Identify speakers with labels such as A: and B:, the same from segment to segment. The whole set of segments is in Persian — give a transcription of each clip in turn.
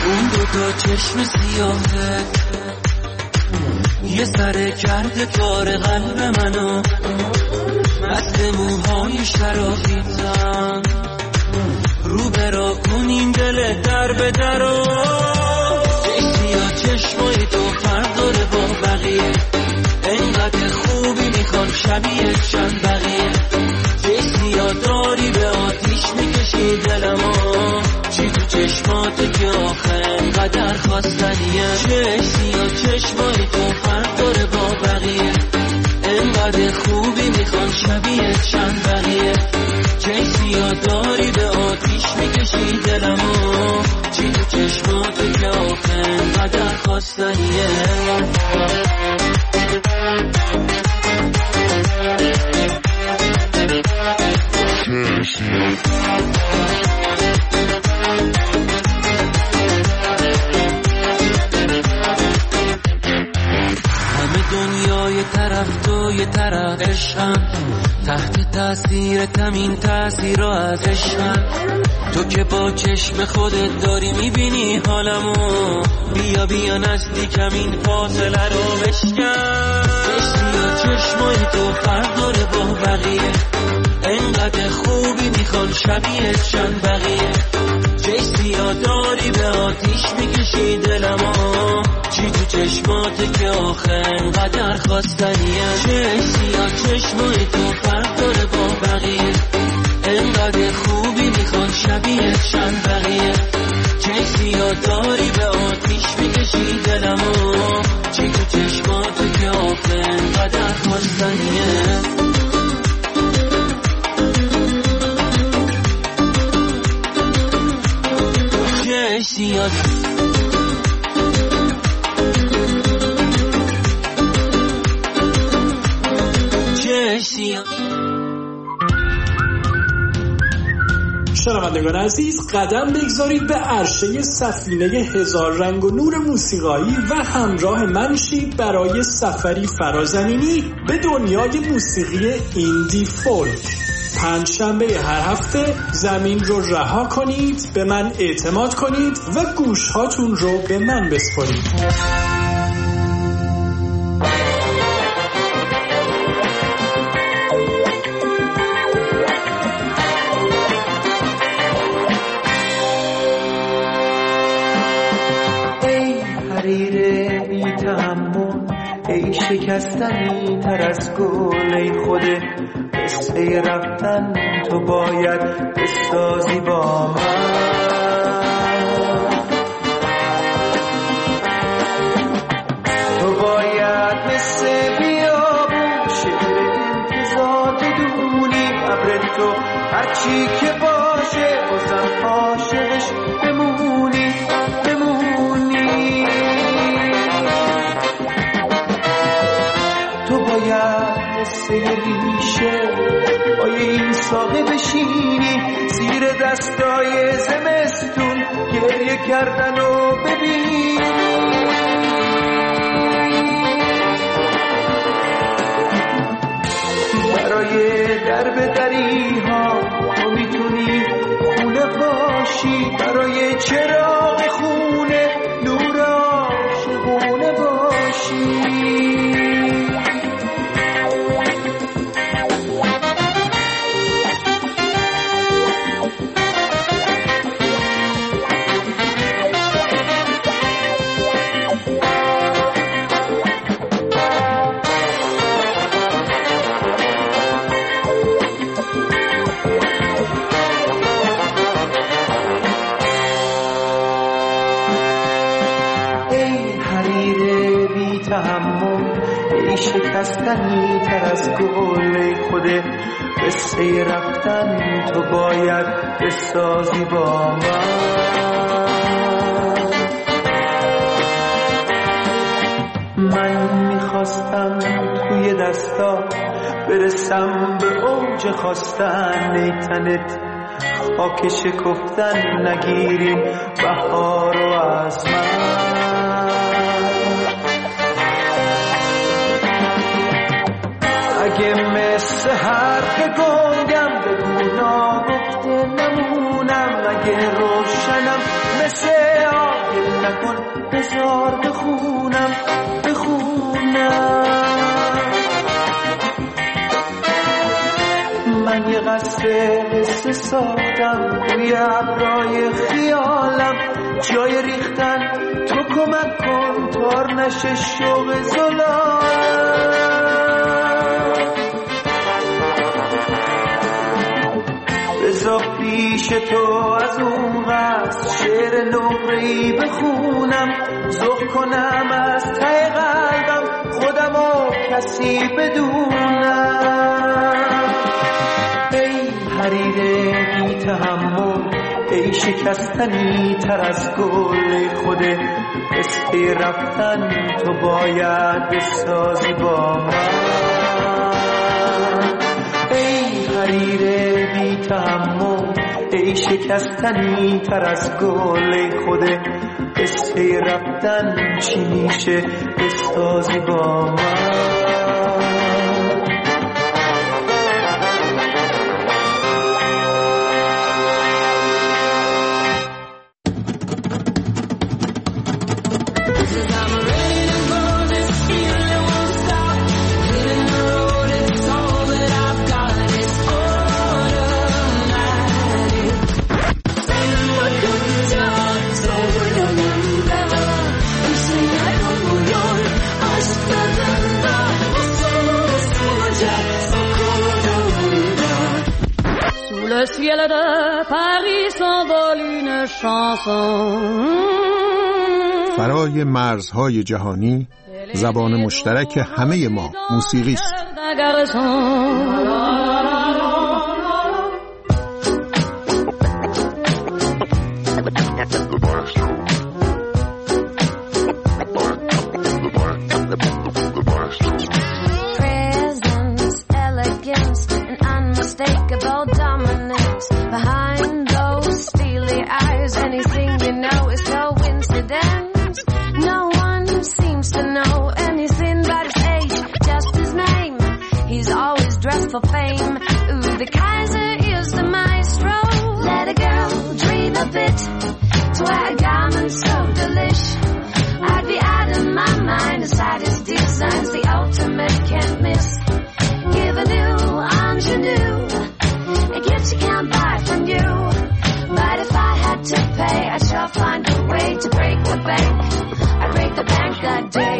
A: اون دوتا چشم سیاهه یه سره کرده کار قلب منو، مثل موهای شرافیتم رو برا کنیم دل در به درو. یا چشمای تو فرق داره با بقیه، انقدر خوبی میخوان شبیه چند بقیه. یا داری به آتیش میکشی دلمو، چی تو چشماته که آخه انقدر خواستنیه. یا چشمای تو فرق داره با بقیه، انقدر خوبی میخوان شبیه چند بقیه. یا داری به آتیش میکشی دلمو، چی تو چشماته که آخه انقدر خواستنیه. همه دنیا یه طرف تو یه طرف عشقم، تحت تاثیر تمین تاثیر رو از عشقم. تو که با چشم خودت داری میبینی حالمو، بیا بیا نزدیکم این فاصله رو بشکن. یا چشمای تو فرق داره با بقیه، انقدر خوبی میخوان شبیه چند بقیه. یا داری به آتیش میکشی دلمو، چی تو چشماته که آخه انقدر خواستنیه. یا چشمای تو فرق داره با بقیه، انقدر خوبی میخوان شبیه چند بقیه. یا داری به آتیش میکشی دلمو، چی تو چشماته که آخه انقدر خواستنیه.
B: شنوندگان عزیز، قدم بگذارید به عرشه سفینه هزار رنگ و نور موسیقایی و همراه من شید برای سفری فرازمینی به دنیای موسیقی ایندی فولک. پنجشنبه هر هفته زمین رو رها کنید، به من اعتماد کنید و گوشهاتون رو به من بسپارید.
C: ای شکستنی تر از گل، ای خود قصه رفتن تو باید بسازی با من. تو باید مثل بیابون شعر انتظار بدونی، ابر تو هرچی که باشه بازم عاشقش بمونی. تو باید مثل ریشه پای این ساقه بشینی، زیر دستای زمستون گریه کردن و ببینی. برای درب دری ها تو میتونی خونه باشی، برای چراغ خونه نور عاشقونه باشی. ای شکستنی تر از گل، ای خود قصه رفتن تو باید بسازی با من میخواستم توی دستا برسم به اوج خواستن، ای تنت خاک شکفتن نگیریم بهار و از من. اگه مثل حرف گنگم بگو ناگفته نمونم، اگه روشنم مثل آب ساختم روی ابرای خیالم جای ریختن، تو کمک کن تار نشه شوق زلالم. بذار پیش تو از اون قصد شعر نقره‌ای بخونم، ذوق کنم از ته قلبم خودم و کسی بدونم. ای حریر بی تحمل، ای شکستنی تر از گل خوده، اسپی رفتن تو باید بسازی با من. ای حریر بی تحمل، ای شکستنی تر از گل خوده، اسپی رفتن چی میشه بسازی با من.
D: Le ciel de Paris s'envole une chanson.
E: فرای مرزهای جهانی زبان مشترک همه ما موسیقی است.
F: Behind those steely eyes, anything you know is coincidence. No one seems to know anything but his age, just his name. He's always dressed for fame. Ooh, the Kaiser is the maestro. Let a girl dream a bit, to wear a garment so delish. I'd be out of my mind aside his designs, the ultimate can't miss. Give a new ingenue, a gift you can't buy from you. But if I had to pay, I'd sure find a way to break the bank. I'd break the bank that day.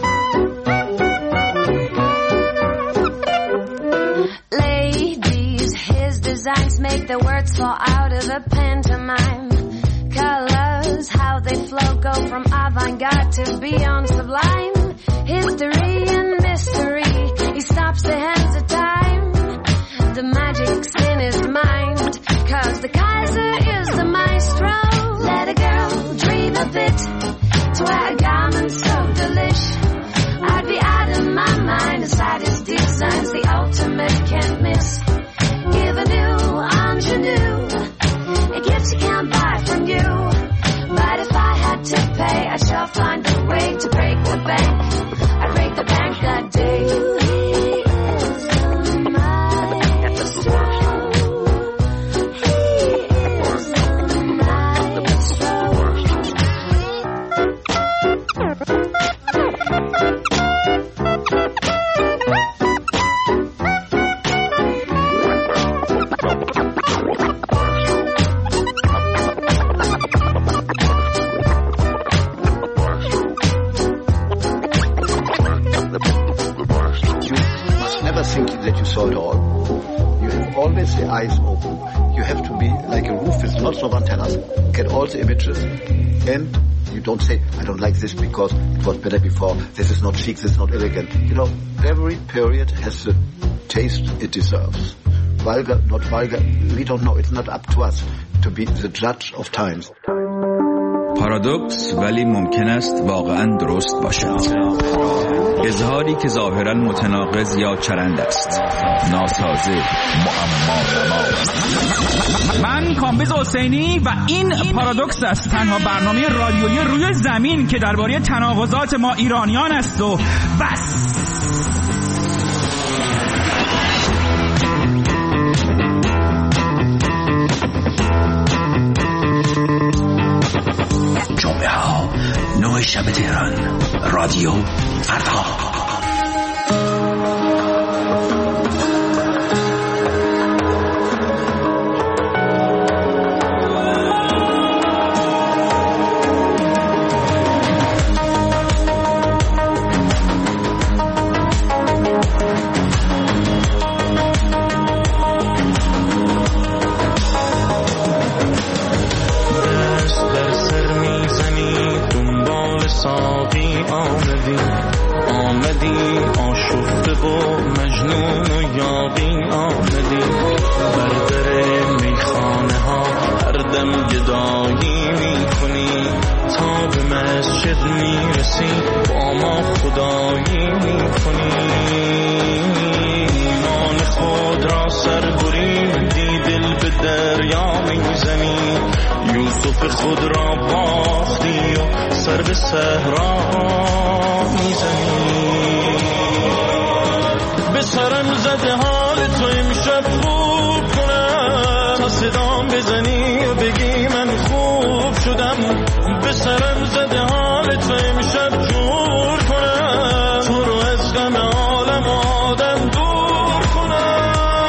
F: Ladies, his designs make the words fall out of the pantomime. Colors, how they flow, go from avant-garde to beyond sublime. History and mystery, he stops the hands of time. The magic's in his mind, 'cause the Kaiser is the maestro. Let a girl dream a bit, to wear a garment so delish. I'd be out of my mind aside his designs, the ultimate can't miss. Give a new ingenue, a gift you can't buy from you. But if I had to pay, I'd sure find a way to break the bank. I'd break the bank that day.
G: Always the eyes open. You have to be like a roof with lots of antennas. Get all the images. And you don't say, I don't like this because it was better before. This is not chic, this is not elegant. You know, every period has the taste it deserves. Vulgar, not vulgar, we don't know. It's not up to us to be the judge of times.
H: پارادوکس ولی ممکن است واقعا درست باشد. اظهاری که ظاهرا متناقض یا چرند است، ناسازه، معما.
I: من کامبیز حسینی و این پارادوکس است، تنها برنامه رادیویی روی زمین که درباره تناقضات ما ایرانیان است و بس.
J: جمعه ها 9 شب تهران، رادیو فردا.
K: میزنی دنبال ساقی آمدی آشفته و مجنون و یاقی آمدی بر در میخانه ها هر دم گدایی میکنی تا به مسجد میرسی با ما خدایی میکنی ایمان خود را سربریدی دل به دریا میزنی یوسف خود را باختی و سر به صحرا میزنی به سرم زده حال تو امشب خوب کنم تا صدام بزنی و بگی من خوب شدم به سرم زده حال تو امشب جور کنم تو رو از غم عالم آدم دور کنم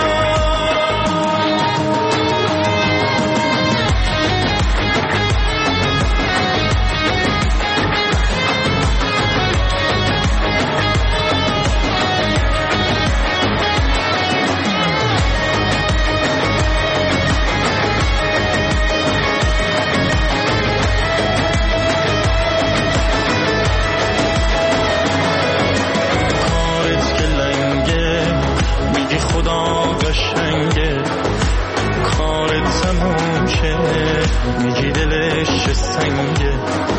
K: میگی دلش سنگه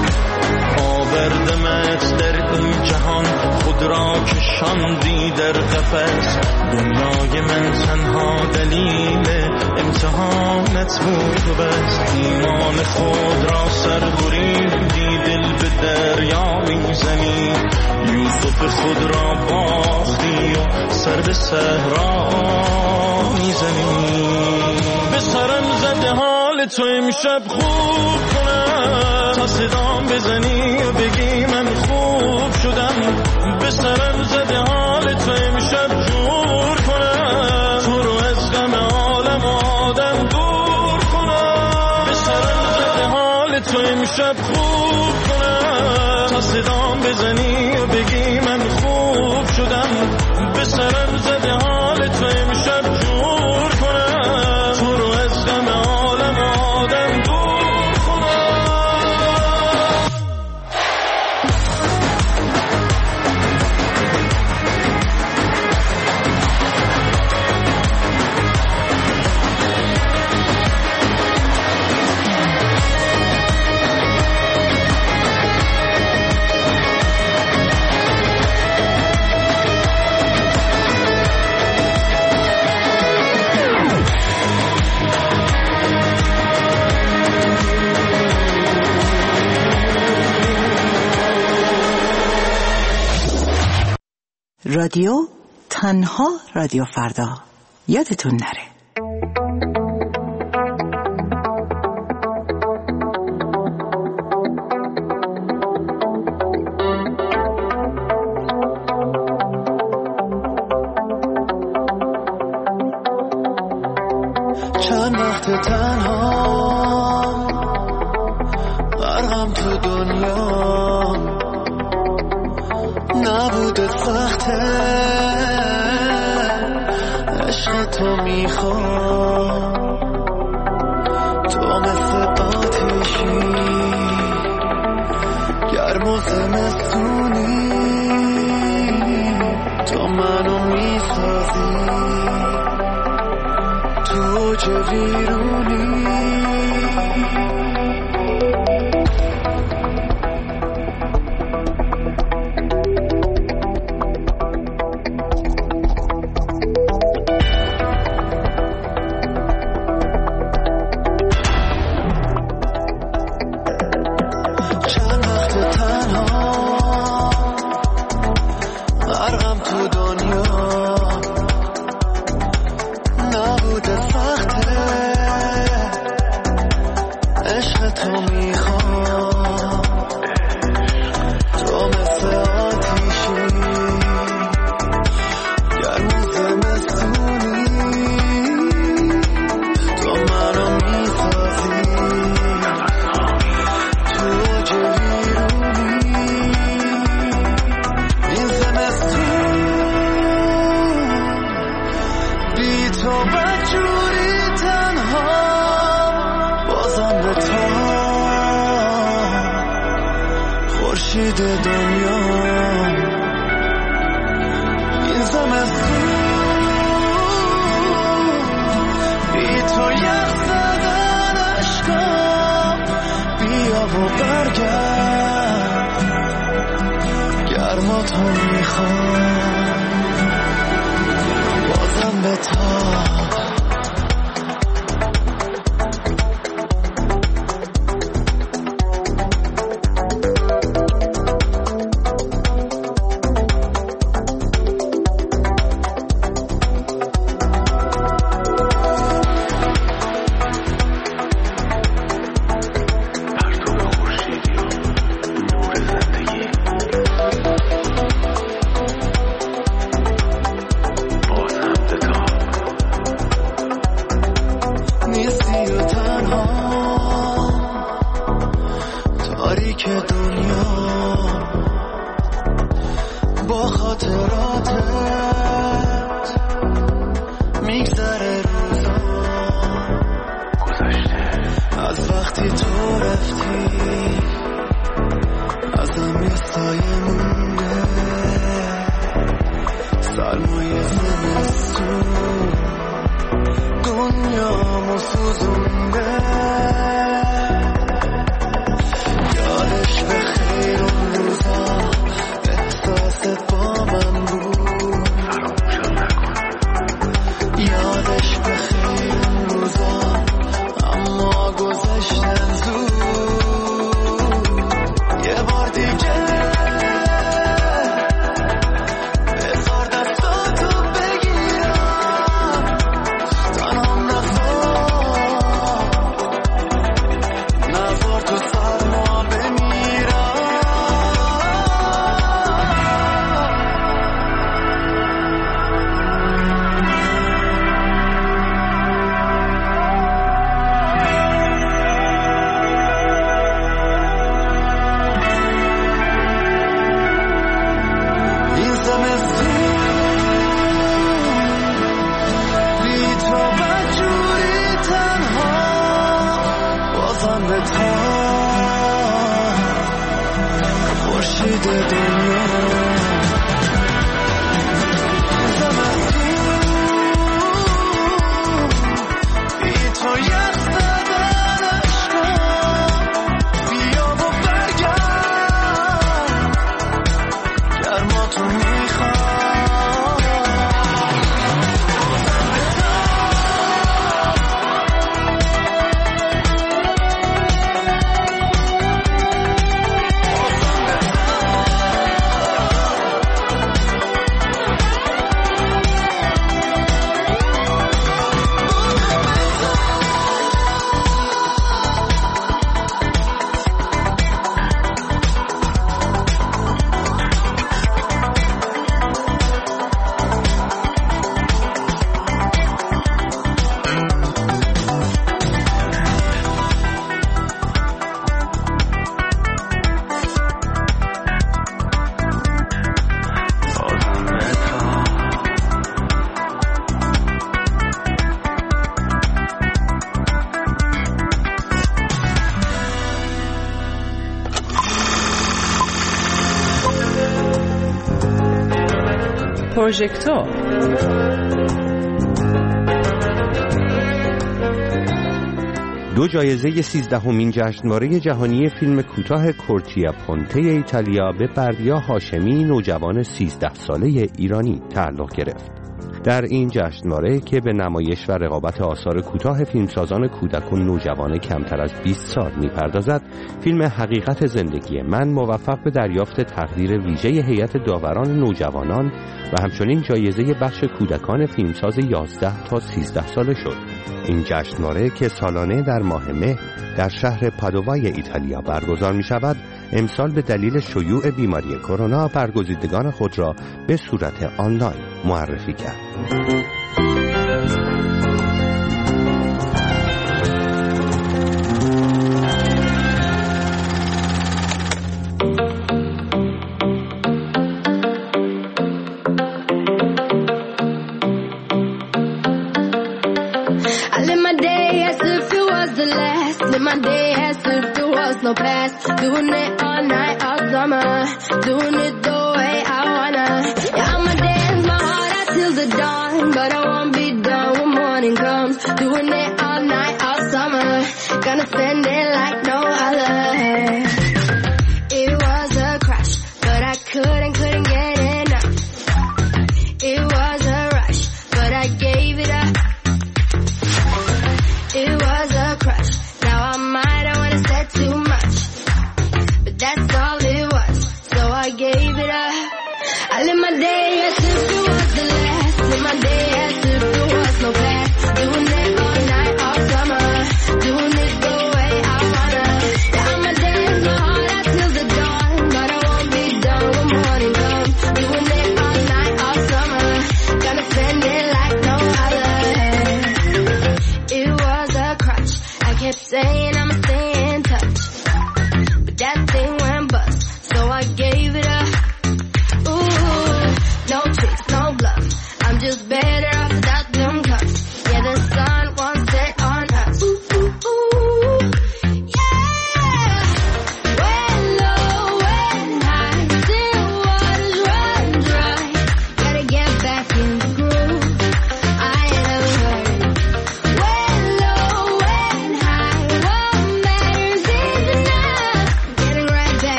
K: آوردمت در این جهان خود را کشاندی در قفس دنیای من تنها دلیل امتحانت بود و بس ایمان خود را سربریدی دل به دریا میزنی یوسف خود را باختی و سر به صحرا میزنی به سرم زده حال تو امشب خوب کنم تا صدام بزنی و بگی من خوب شدم به سرم زده حال تو امشب جور کنم تو رو از غم عالم آدم دور کنم به سرم زده حال تو امشب خوب کنم تا صدام بزنی و بگی من خوب شدم به سرم زده حال تو امشب جور کنم تو رو از غم عالم آدم دور کنم
L: رادیو تنها رادیو فردا یادتون نره.
C: چند وقت تنها غرقم تو دنیا نبوده سخته عشق تو میخوام تو مثل آتیشی گرم و زمستونی تو منو میسازی تو اوج ویرونی خورشید دنیا این زمستون بی تو یخ زدن عشقام بیا و برگرد گرما تو میخوام بازم به تاب
L: پروژکتور
M: دو جایزه 13مین جشنواره جهانی فیلم کوتاه کورتیا پونته ایتالیا به بردیا هاشمی نوجوان 13 ساله ایرانی تعلق گرفت. در این جشنواره که به نمایش و رقابت آثار کوتاه فیلمسازان کودک و نوجوان کمتر از 20 سال می‌پردازد، فیلم حقیقت زندگی من موفق به دریافت تقدیر ویژه هیئت داوران نوجوانان و همچنین جایزه بخش کودکان فیلمساز 11 تا 13 ساله شد. این جشنواره که سالانه در ماه مه در شهر پادوای ایتالیا برگزار می شود، امسال به دلیل شیوع بیماری کرونا برگزیدگان خود را به صورت آنلاین معرفی کرد.
F: My day as if there was no past. Doing it all night, all summer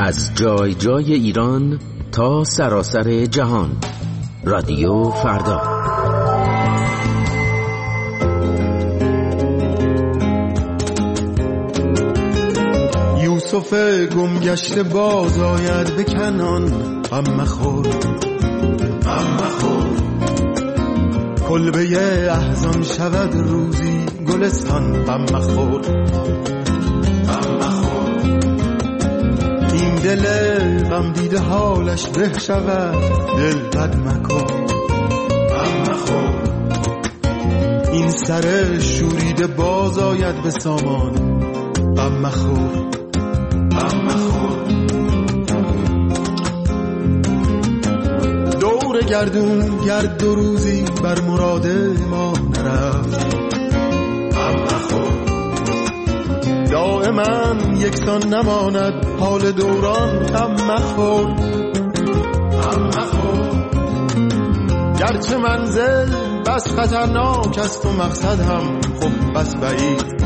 A: از جای جای ایران تا سراسر جهان. رادیو فردا.
N: یوسف گمگشته باز آید به کنان، غم مخور غم مخور. کلبه احزان شود روزی گلستان، غم مخور غم مخور. این دل غم دیده حالش به شود، دل بد مکن غم مخور. این سر شوریده باز آید به سامان، غم مخور غم مخور. دور گردون گرد دو روزی بر مراد ما نرفت، غم مخور. دائما یکسان نماند حال دوران، غم مخور غم مخور. گرچه منزل بس خطرناک است و مقصد هم خب بس بعید،